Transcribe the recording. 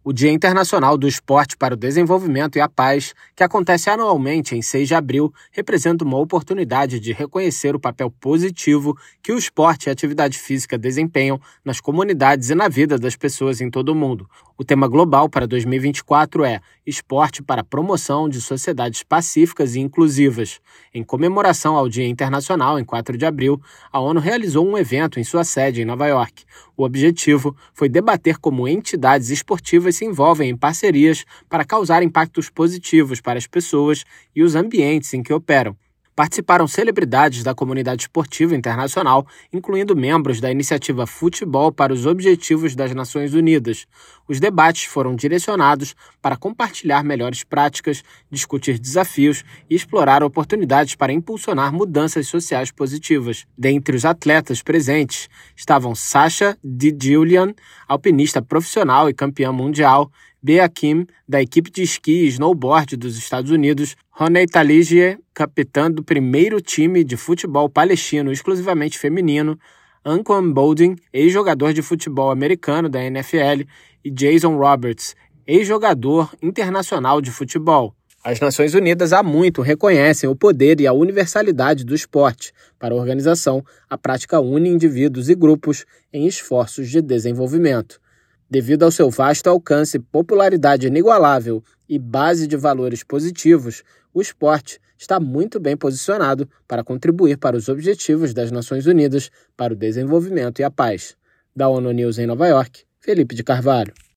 O Dia Internacional do Esporte para o Desenvolvimento e a Paz, que acontece anualmente em 6 de abril, representa uma oportunidade de reconhecer o papel positivo que o esporte e a atividade física desempenham nas comunidades e na vida das pessoas em todo o mundo. O tema global para 2024 é Esporte para a Promoção de Sociedades Pacíficas e Inclusivas. Em comemoração ao Dia Internacional, em 4 de abril, a ONU realizou um evento em sua sede em Nova York. O objetivo foi debater como entidades esportivas se envolvem em parcerias para causar impactos positivos para as pessoas e os ambientes em que operam. Participaram celebridades da comunidade esportiva internacional, incluindo membros da iniciativa Futebol para os Objetivos das Nações Unidas. Os debates foram direcionados para compartilhar melhores práticas, discutir desafios e explorar oportunidades para impulsionar mudanças sociais positivas. Dentre os atletas presentes estavam Sasha Di-Giulian, alpinista profissional e campeã mundial, Bea Kim, da equipe de esqui e snowboard dos Estados Unidos, Roney Taligier, capitã do primeiro time de futebol palestino exclusivamente feminino, Anquan Boldin, ex-jogador de futebol americano da NFL, e Jason Roberts, ex-jogador internacional de futebol. As Nações Unidas há muito reconhecem o poder e a universalidade do esporte. Para a organização, a prática une indivíduos e grupos em esforços de desenvolvimento. Devido ao seu vasto alcance, popularidade inigualável e base de valores positivos, o esporte está muito bem posicionado para contribuir para os objetivos das Nações Unidas para o desenvolvimento e a paz. Da ONU News em Nova York, Felipe de Carvalho.